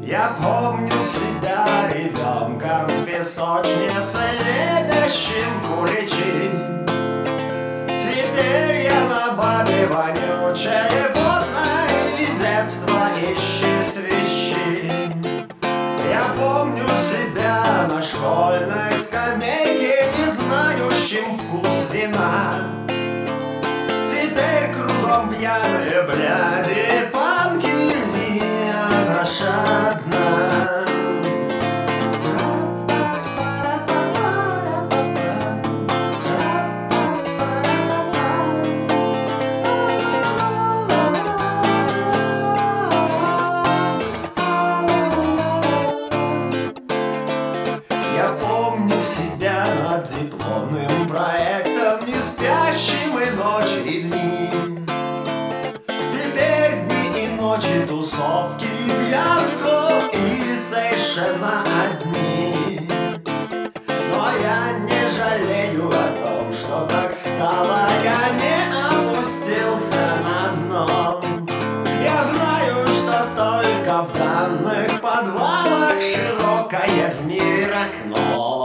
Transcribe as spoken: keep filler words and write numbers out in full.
Я помню себя ребенком в песочнице, лепящим куличи. Теперь я на бабе вонючее, потное, и детство ищи свищи. Я помню себя на школьной скамейке, не знающим вкус вина. Теперь кругом пьяные бляди, панки, вина наша одна. Я помню себя над дипломным проектом, не спящим и ночи, и дни. Теперь дни и ночи, тусовки, пьянство и совершенно одни. Но я не жалею о том, что так стало, я не опустился на дно. Я знаю, что только в данных подвалах широкое в мир окно.